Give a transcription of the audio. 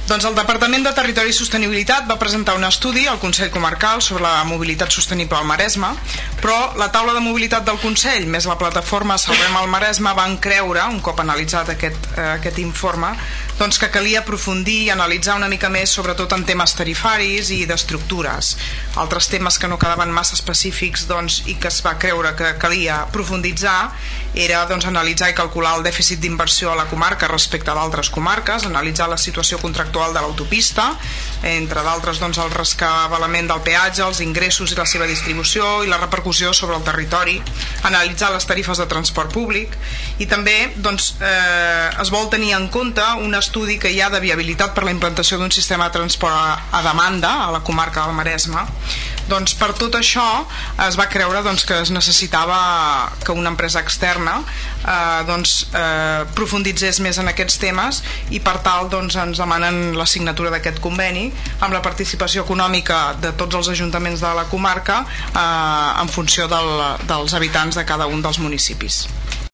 Doncs el Departament de Territori i Sostenibilitat va presentar un estudi al Consell Comarcal sobre la mobilitat sostenible al Maresme, però la taula de mobilitat del Consell més la plataforma Salvem el Maresme van creure, un cop analitzat aquest informe, doncs que calia aprofundir i analitzar una mica més, sobretot en temes tarifaris i d'estructures. Altres temes que no quedaven massa específics i que es va creure que calia profunditzar era analitzar i calcular el dèficit d'inversió a la comarca respecte a d'altres comarques, analitzar la situació contractual de l'autopista, entre d'altres el rescabalament del peatge, els ingressos i la seva distribució i la repercussió sobre el territori, analitzar les tarifes de transport públic i també es vol tenir en compte un estudi que hi ha de viabilitat per la implantació d'un sistema de transport a demanda a la comarca del Maresme. Per tot això es va creure que es necessitava que una empresa externa profunditzés més en aquests temes i per tal ens demanen la signatura d'aquest conveni amb la participació econòmica de tots els ajuntaments de la comarca en funció dels habitants de cada un dels municipis.